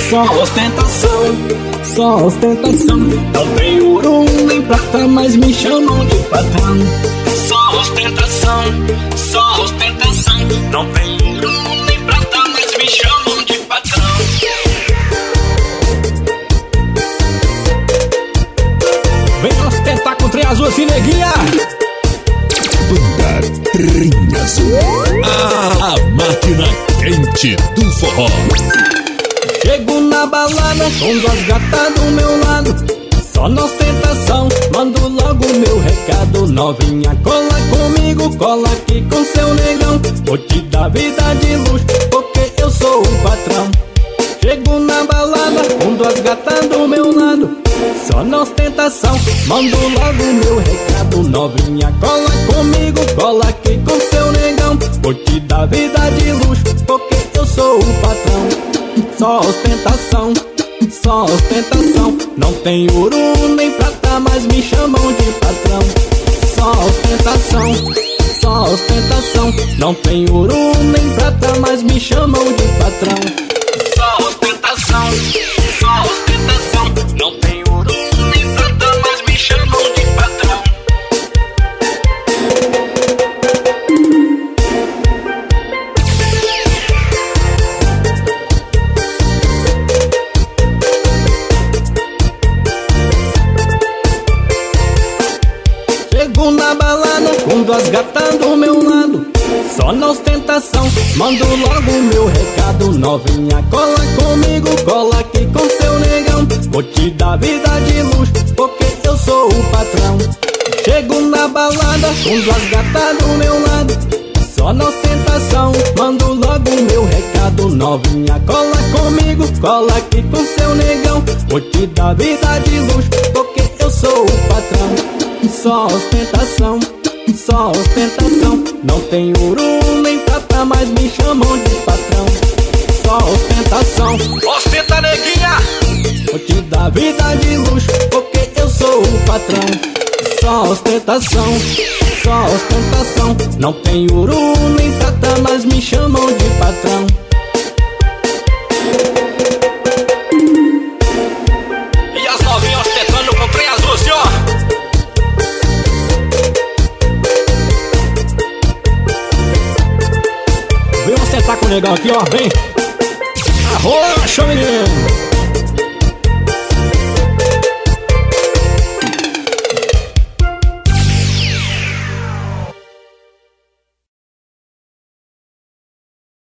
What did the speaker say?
Só ostentação, só ostentação. Não tem ouro nem prata, mas me chamam de patrão. Só ostentação, só ostentação. Não tem ouro nem prata, mas me chamam de patrão. Vem ostentar com trem azul assim, neguinha. Banda Trem Azul, a máquina quente do forró. Chego na balada com duas gatas do meu lado, só na ostentação, mando logo meu recado. Novinha, cola comigo, cola aqui com seu negão. Vou te dar vida de luxo, porque eu sou o patrão. Chego na balada com duas gatas do meu lado, só na ostentação, mando logo meu recado. Novinha, cola comigo, cola aqui com seu negão. Vou te dar vida de luxo, porque eu sou o patrão. Só ostentação, só ostentação. Não tem ouro nem prata, mas me chamam de patrão. Só ostentação, só ostentação. Não tem ouro nem prata, mas me chamam de patrão. Só ostentação, só ostentação. Não tem ouro nem prata, mas me chamam de patrão. Chego na balada com duas gatas do meu lado, só na ostentação, mando logo meu recado. Novinha, cola comigo, cola aqui com seu negão. Vou te dar vida de luxo, porque eu sou o patrão. Chego na balada com duas gatas do meu lado, só na ostentação, mando logo meu recado. Novinha, cola comigo, cola aqui com seu negão. Vou te dar vida de luxo, porque eu sou o patrão. Só ostentação, só ostentação. Não tem ouro nem prata, mas me chamam de patrão. Só ostentação, ostenta neguinha. Vou te dar vida de luxo, porque eu sou o patrão. Só ostentação, só ostentação. Não tem ouro nem prata, mas me chamam de patrão. E as novinhas ostentando com trem azul, senhor. Vem ostentar com o negão aqui, ó, vem. Arrocha, menino.